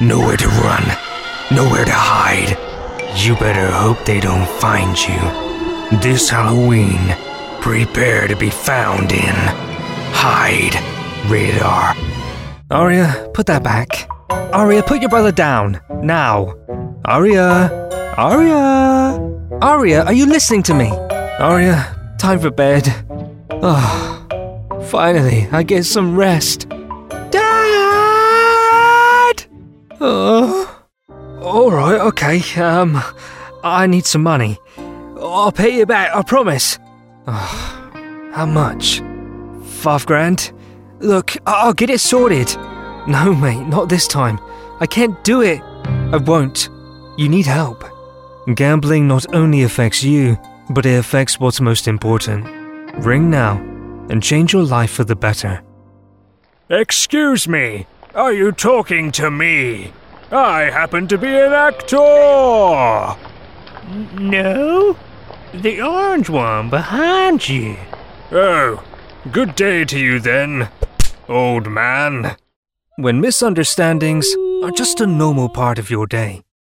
Nowhere to run, nowhere to hide. You better hope they don't find you. This Halloween, prepare to be found in Hide Rated R. Aria, put that back. Aria, put your brother down. Now. Aria! Aria, are you listening to me? Aria, time for bed. Oh, finally, I get some rest. Dad! Oh, alright, okay. I need some money. I'll pay you back, I promise. Oh, how much? 5 grand? Look, I'll get it sorted. No, mate, not this time. I can't do it. I won't. You need help. Gambling not only affects you, but it affects what's most important. Ring now and change your life for the better. Excuse me, are you talking to me? I happen to be an actor! No, the orange one behind you. Oh, good day to you then, old man. When misunderstandings are just a normal part of your day,